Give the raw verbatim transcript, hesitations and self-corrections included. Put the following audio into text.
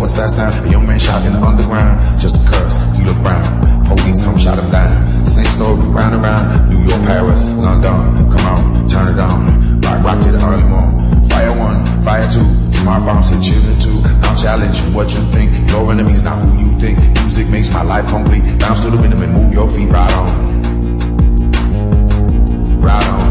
what's that sound? A young man shot in the underground, just because he looked brown. Police home shot him down. Same story round and round. New York, Paris, London. Come on, turn it on. Rock, rock to the early morning. Fire one, fire two. Smart bombs hit children too. I'm challenging what you think. Your enemy's not who you think. Music makes my life complete. Bounce to the rhythm and move your feet right on. Right on.